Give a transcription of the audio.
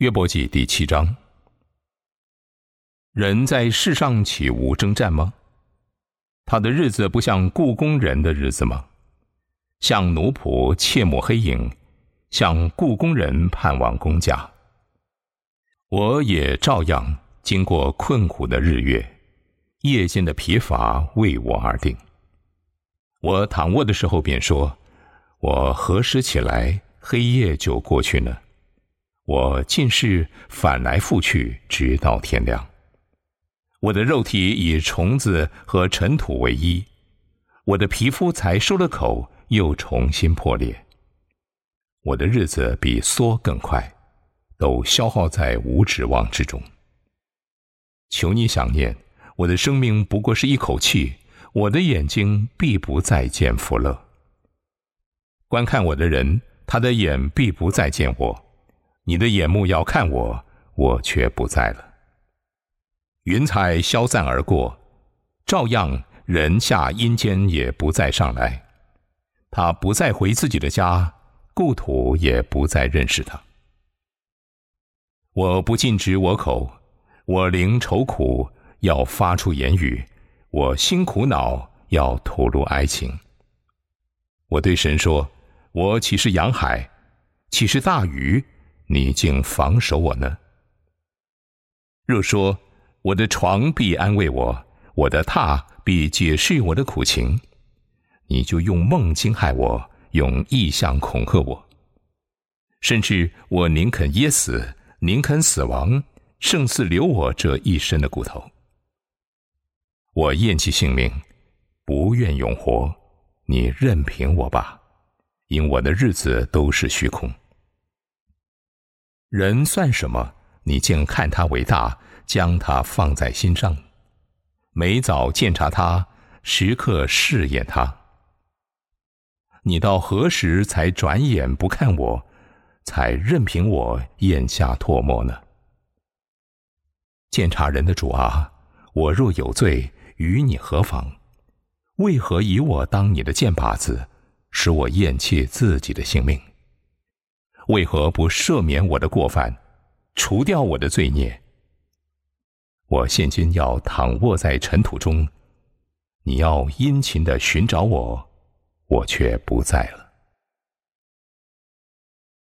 约伯记第7章。人在世上岂无征战吗？他的日子不像雇工人的日子吗？像奴仆切慕黑影，像雇工人盼望工价。我也照样经过困苦的日月，夜间的疲乏为我而定。我躺卧的时候便说，我何时起来，黑夜就过去呢？我尽是反来覆去，直到天亮。我的肉体以虫子和尘土为衣，我的皮肤才收了口，又重新破裂。我的日子比梭更快，都消耗在无指望之中。求你想念，我的生命不过是一口气，我的眼睛必不再见福乐。观看我的人，他的眼必不再见我，你的眼目要看我，我却不在了。云彩消散而过，照样人下阴间也不再上来。他不再回自己的家，故土也不再认识他。我不禁止我口，我灵愁苦，要发出言语，我心苦恼，要吐露哀情。我对神说，我岂是洋海，岂是大鱼，你竟防守我呢？若说我的床必安慰我，我的榻必解释我的苦情，你就用梦惊害我，用异象恐吓我。甚至我宁肯噎死，宁肯死亡，胜似留我这一身的骨头。我厌弃性命，不愿永活，你任凭我吧，因我的日子都是虚空。人算什么？你竟看他为大，将他放在心上，每早鉴察他，时刻试验他。你到何时才转眼不看我，才任凭我咽下唾沫呢？鉴察人的主啊，我若有罪，与你何妨？为何以我当你的箭靶子，使我厌弃自己的性命？为何不赦免我的过犯，除掉我的罪孽？我现今要躺卧在尘土中，你要殷勤地寻找我，我却不在了。